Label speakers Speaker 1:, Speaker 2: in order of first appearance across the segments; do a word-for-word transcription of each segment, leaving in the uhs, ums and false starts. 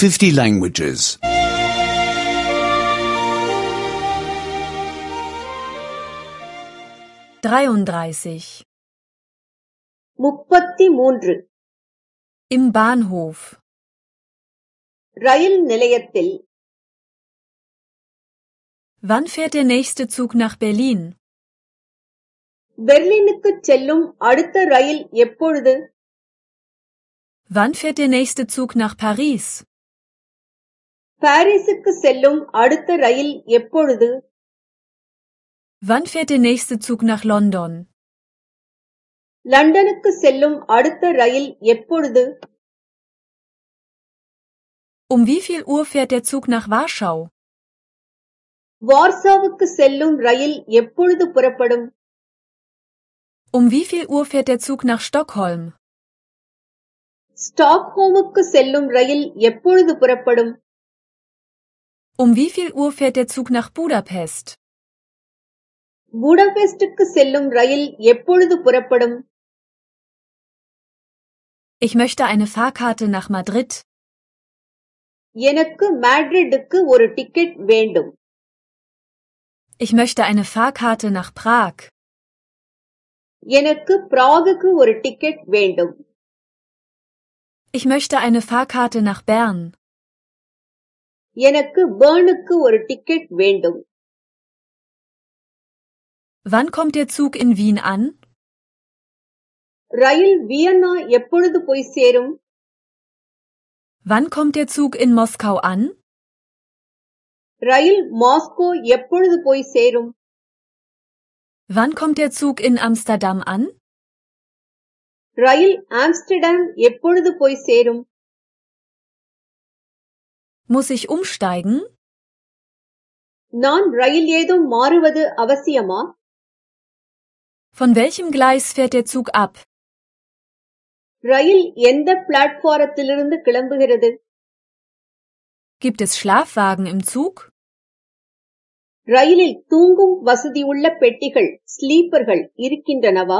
Speaker 1: fifty languages.
Speaker 2: dreiunddreißig.
Speaker 3: முப்பத்தி மூன்று.
Speaker 2: Im Bahnhof.
Speaker 3: ரயில் நிலையத்தில்.
Speaker 2: Wann fährt der nächste Zug nach Berlin?
Speaker 3: பெர்லினுக்குச் செல்லும் அடுத்த ரயில் எப்பொழுது?
Speaker 2: Wann fährt der nächste Zug nach Paris?
Speaker 3: பாரிஸுக்கு செல்லும் அடுத்த ரயில் எப்பொழுது?
Speaker 2: Wann fährt der nächste Zug nach London?
Speaker 3: லண்டனுக்கு செல்லும் அடுத்த ரயில் எப்பொழுது?
Speaker 2: Um wie viel Uhr fährt der Zug nach Warschau?
Speaker 3: வார்சாவுக்கு செல்லும் ரயில் எப்பொழுது புறப்படும்?
Speaker 2: Um wie viel Uhr fährt der Zug nach Stockholm?
Speaker 3: ஸ்டாக்ஹோமுக்கு செல்லும் ரயில் எப்பொழுது புறப்படும்?
Speaker 2: Um wie viel Uhr fährt der Zug nach Budapest?
Speaker 3: புடாபெஸ்டுக்கு செல்லும் ரயில் எப்பொழுது புறப்படும்?
Speaker 2: Ich möchte eine Fahrkarte nach Madrid.
Speaker 3: எனக்கு மேட்ரிட்டுக்கு ஒரு டிக்கெட் வேண்டும்.
Speaker 2: Ich möchte eine Fahrkarte nach Prag.
Speaker 3: எனக்கு பிராகுக்கு ஒரு டிக்கெட் வேண்டும்.
Speaker 2: Ich möchte eine Fahrkarte nach Bern.
Speaker 3: எனக்கு பெர்னுக்கு ஒரு டிக்கெட் வேண்டும்.
Speaker 2: Wann kommt der Zug in Wien an?
Speaker 3: ரயில் வியன்னா எப்பொழுது போய் சேரும்?
Speaker 2: Wann kommt der Zug in Moskau an?
Speaker 3: ரயில் மாஸ்கோ எப்பொழுது போய் சேரும்?
Speaker 2: Wann kommt der Zug in Amsterdam an?
Speaker 3: ரயில் ஆம்ஸ்டர்டாம் எப்பொழுது போய் சேரும்?
Speaker 2: Muss ich umsteigen?
Speaker 3: நான் ரயில் ஏதும் மாறுவது அவசியமா?
Speaker 2: Von welchem Gleis fährt der Zug ab?
Speaker 3: ரயில் எந்த பிளாட்பாரத்திலிருந்து கிளம்புகிறது?
Speaker 2: Gibt es Schlafwagen im Zug?
Speaker 3: ரயிலில் தூங்கும் வசதியுள்ள பெட்டிகள், ஸ்லீப்பர்கள் இருக்கின்றனவா?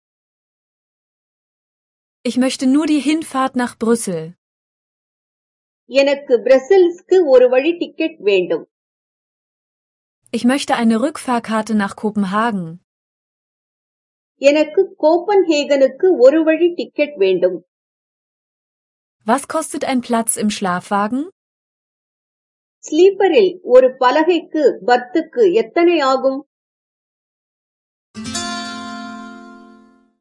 Speaker 2: Ich möchte nur die Hinfahrt nach Brüssel.
Speaker 3: எனக்கு பிரசல்ஸ்க்கு ஒரு வழி டிக்கெட் வேண்டும்.
Speaker 2: Ich möchte eine Rückfahrkarte nach Kopenhagen.
Speaker 3: எனக்கு கோப்பன்ஹேகனுக்கு ஒரு வழி டிக்கெட் வேண்டும்.
Speaker 2: Was kostet ein Platz im Schlafwagen?
Speaker 3: ஸ்லீப்பரில் ஒரு பலகைக்கு பர்த்துக்கு எத்தனை ஆகும்?